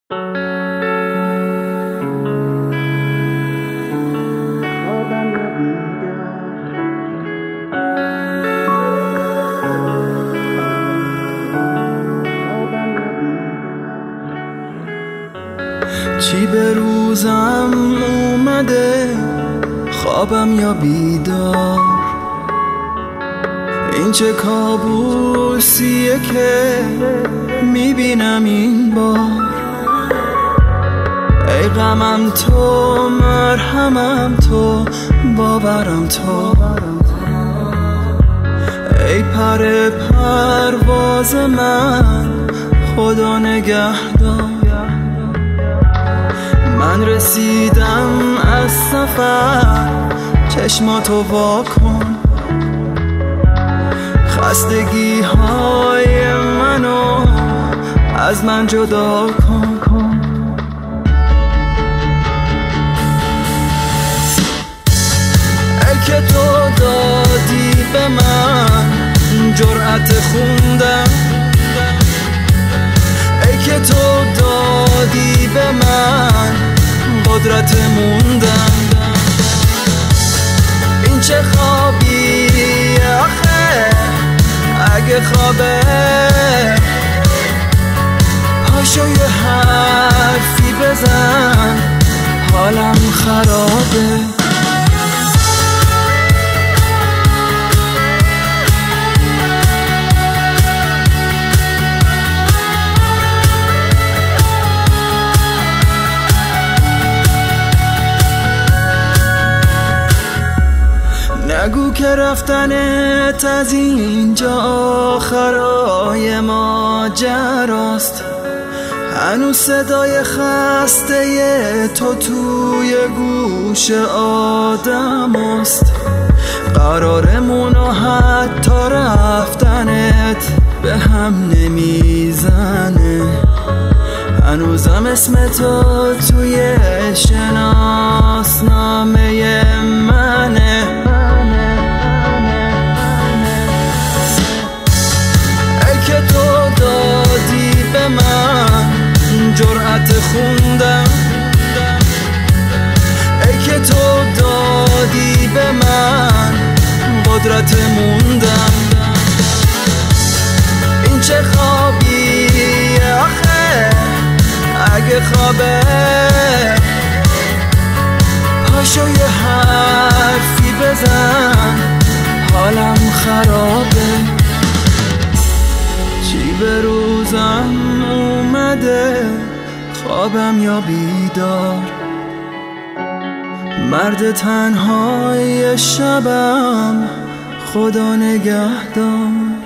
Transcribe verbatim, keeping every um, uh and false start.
چی به روزم اومده، خوابم یا بیدار؟ این چه کابوسیه که میبینم این بار؟ ای غمم تو، مرهمم تو، باورم تو، ای پر پرواز من، خدا نگهدار. من رسیدم از سفر، چشماتو وا کن، خستگی های منو از من جدا کن. ای که تو دادی به من جرأت خوندم، ای که تو دادی به من قدرت موندم. این چه خوابی آخه، اگه خوابه پاشو یه حرفی بزن، حالم خرابه. نگو که رفتنت از اینجا آخرای ماجراست، هنوز صدای خسته تو توی گوش آدم است. قرارمون و حتی رفتنت به هم نمیزنه، هنوزم اسم تو توی شناسنامه منه. جرأت خوندم، ای که تو دادی به من قدرت موندم. این چه خوابی آخه، اگه خوابه پاشو یه حرفی بزن، حالم خرابه. چی به روزم اومده، خوابم یا بیدار؟ مرد تنهای شبم، خدا نگهدار.